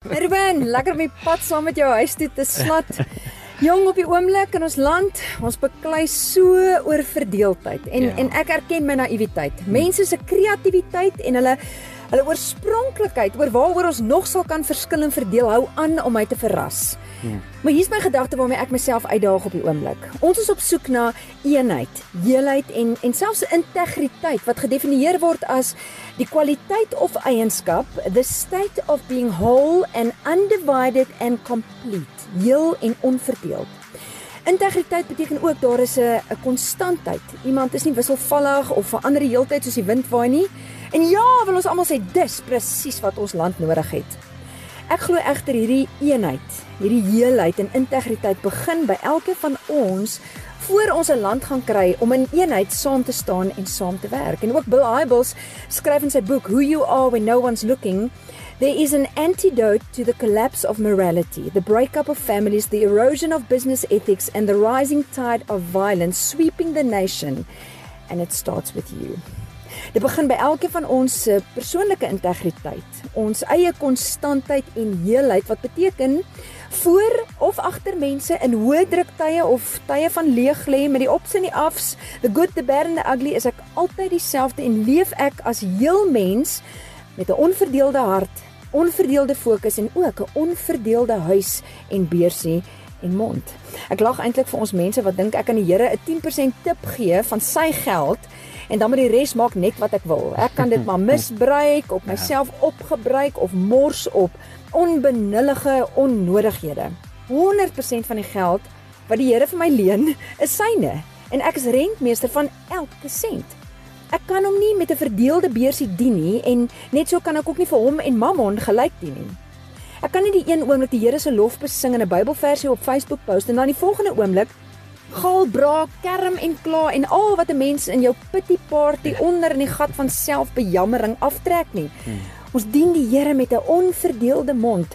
Ruben, lekker op die pad saam met jou huis toe te slat. Jong, op die oomblik in ons land, ons beklei so oor verdeeldheid en ek erken my naïwiteit. Mense se kreatiwiteit en hulle oorspronklikheid oor waaroor ons nog sal kan verskil en verdeel hou aan om my te verras. Maar hier's my gedagte waarmee ek myself uitdaag op die oomblik. Ons is op soek na eenheid, heelheid en selfs integriteit wat gedefinieer word as die kwaliteit of eienskap, the state of being whole and undivided and complete, heel en onverdeeld. Integriteit beteken ook daar is 'n konstantheid. Iemand is nie wisselvallig of verander die heeltyd soos die wind waai nie. En ja, wil ons almal sê dis presies wat ons land nodig het. Ek glo egter hierdie eenheid, hierdie heelheid en integriteit begin by elkeen van ons voor ons 'n land gaan kry om in eenheid saam te staan en saam te werk. En ook Bill Hybels skryf in sy boek Who You Are When No One's Looking, there is an antidote to the collapse of morality, the breakup of families, the erosion of business ethics and the rising tide of violence sweeping the nation. And it starts with you. Dit begin by elkeen van ons persoonlike integriteit, ons eie konstantheid en heelheid wat beteken voor of agter mense in hoë druktye of tye van leeg lê met die ups en die afs, the good, the bad and the ugly, is ek altyd dieselfde en leef ek as heel mens met 'n onverdeelde hart, onverdeelde fokus en ook 'n onverdeelde huis en beursie en mond. Ek lag eintlik vir ons mense wat dink ek kan die Here 'n 10% tip gee van sy geld en dan met die res maak net wat ek wil. Ek kan dit maar misbruik, op myself opgebruik of mors op onbenullige onnodighede. 100% van die geld wat die Here vir my leen, is syne en ek is rentmeester van elke sent. Ek kan hom nie met 'n verdeelde beursie dien nie en net so kan ek ook nie vir hom en Mammon gelyk dien nie. Ek kan nie die een oomblik die Here se lof besing in 'n Bybelversie op Facebook post en dan die volgende oomblik gaal, braak, kerm en kla en al wat 'n mens in jou pity party onder in die gat van selfbejammering aftrek nie. Ons dien die Here met 'n onverdeelde mond.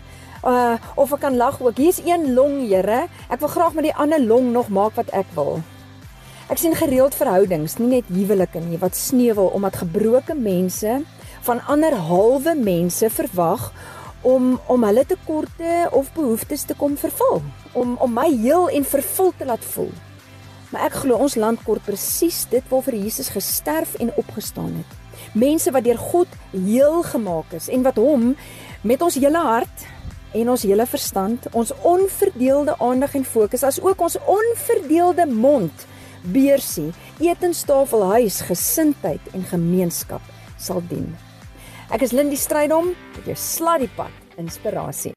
Of ek kan lag ook. Hier's een long, Here. Ek wil graag met die ander long nog maak wat ek wil. Ek sien gereeld verhoudings, nie net huwelike nie, wat sneuwel omdat gebroke mense van ander halwe mense verwag om hulle tekorte of behoeftes te kom vervul, om my heel en vervul te laat voel. Maar ek glo ons land kort presies dit waarvoor Jesus gesterf en opgestaan het. Mense wat deur God heel gemaak is en wat hom met ons hele hart en ons hele verstand, ons onverdeelde aandag en fokus, as ook ons onverdeelde mond, beursie, etenstafel, huis, gesindheid en gemeenskap sal dien. Ek is Lindie Strydom, met jou slat die pad inspirasie.